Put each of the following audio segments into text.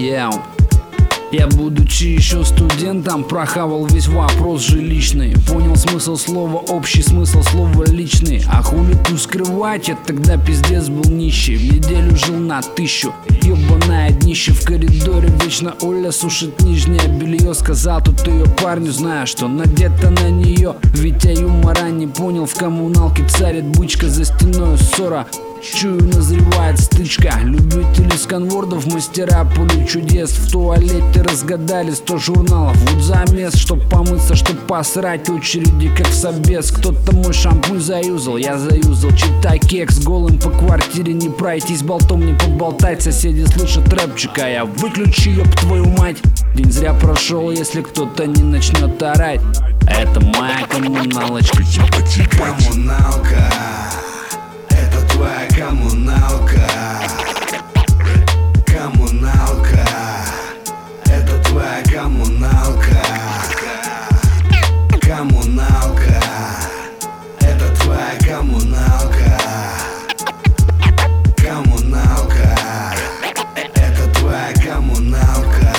Я, будучи еще студентом, прохавал весь вопрос жилищный. Понял смысл слова, общий смысл слова личный. А хули тут скрывать, я тогда пиздец был нищий. В неделю жил на 1000, ебаное днище. В коридоре вечно Оля сушит нижнее белье. Сказал тут ее парню, зная, что надето на нее. Ведь я юмора не понял, в коммуналке царит бычка, за стеной ссора. Чую, назревает стычка. Любители сканвордов, мастера пули чудес. В туалете разгадали 100 журналов. Вот замес, чтоб помыться, чтоб посрать. Очереди как в собес. Кто-то мой шампунь заюзал, я заюзал. Читай кекс, голым по квартире не пройтись, болтом не поболтать. Соседи слышат рэпчика, я выключи, ёб твою мать. День зря прошел, если кто-то не начнет орать. Это моя коммуналочка. Коммуналка, это твоя коммуналка. Коммуналка, это твоя коммуналка. Коммуналка, это твоя коммуналка. Коммуналка, это твоя коммуналка.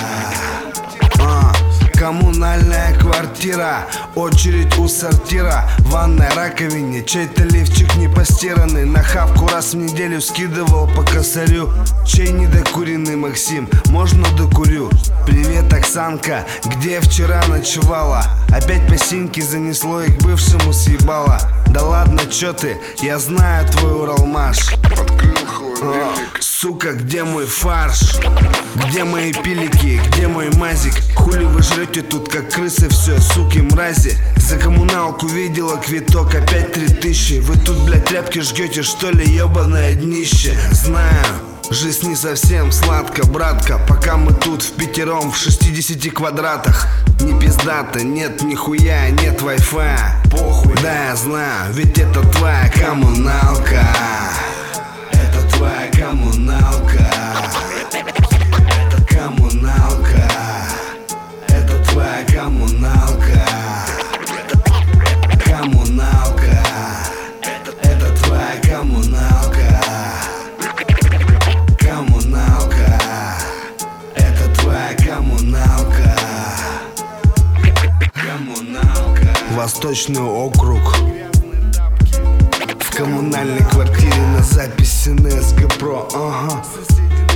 Коммунальная квартира, очередь у сортира. В ванной раковине чей-то лифчик не постиранный. На хавку раз в неделю скидывал по косарю. Чей недокуренный Максим, можно докурю? Привет, Оксанка, где вчера ночевала? Опять по синьке занесло и к бывшему съебала. Да ладно, чё ты, я знаю твой Уралмаш. Открыл холодильник. Сука, где мой фарш? Где мои пилики, где мой мазик? Хули вы жрете тут как крысы, все, суки, мрази. За коммуналку видела квиток, опять 3000. Вы тут, блядь, тряпки жгете, что ли, ебаное днище? Знаю, жизнь не совсем сладко, братка. Пока мы тут впятером в 60 квадратах. Не пиздато, нет нихуя, нет Wi-Fi. Похуй, да я знаю, ведь это твоя коммуналка. Это твоя коммуналка. Это коммуналка. Это твоя коммуналка. Коммуналка. Это твоя коммуналка. Коммуналка. Это твоя коммуналка. Коммуналка. Восточный округ. В коммунальной квартире на записи НСГ Про. Ага.